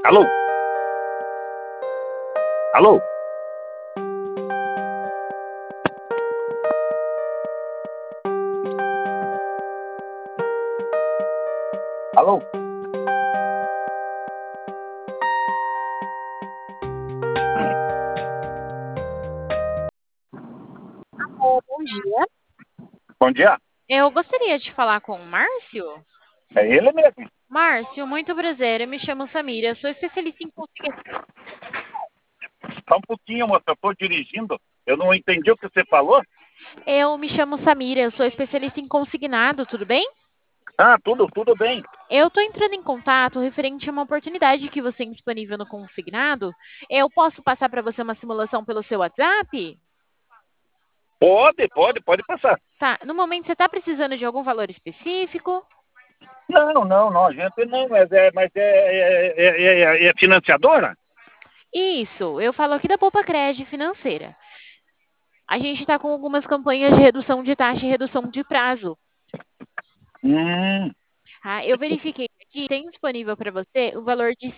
Alô? Alô? Alô? Bom dia. Bom dia. Eu gostaria de falar com o Márcio. É ele mesmo. Márcio, muito prazer. Eu me chamo Samira, sou especialista em consignado. Só um pouquinho, moça. Eu estou dirigindo. Eu não entendi o que você falou. Eu me chamo Samira, eu sou especialista em consignado, tudo bem? Ah, tudo bem. Eu estou entrando em contato referente a uma oportunidade que você tem disponível no consignado. Eu posso passar para você uma simulação pelo seu WhatsApp? Pode passar. Tá. No momento, você está precisando de algum valor específico? Não, a gente não, mas é financiadora? Isso, eu falo aqui da Poupa Crédito Financeira. A gente está com algumas campanhas de redução de taxa e redução de prazo. Hum, Ah, eu verifiquei aqui, tem disponível para você o valor de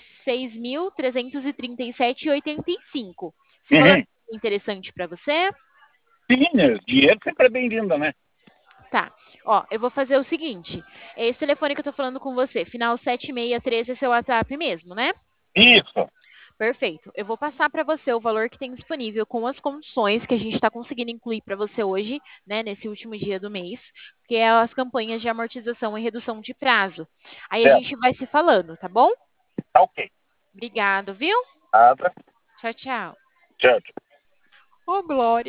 6.337,85. Esse valor uhum. é interessante para você? Sim, dinheiro sempre é bem-vindo, né? Tá. Ó, eu vou fazer o seguinte. Esse telefone que eu tô falando com você, final 7613 é seu WhatsApp mesmo, né? Isso. Perfeito. Eu vou passar para você o valor que tem disponível com as condições que a gente está conseguindo incluir para você hoje, né, nesse último dia do mês, que é as campanhas de amortização e redução de prazo. Aí a Certo. gente vai se falando, tá bom? Tá ok. Obrigado, viu? Nada. Tchau, tchau. Tchau. Ô, Glória.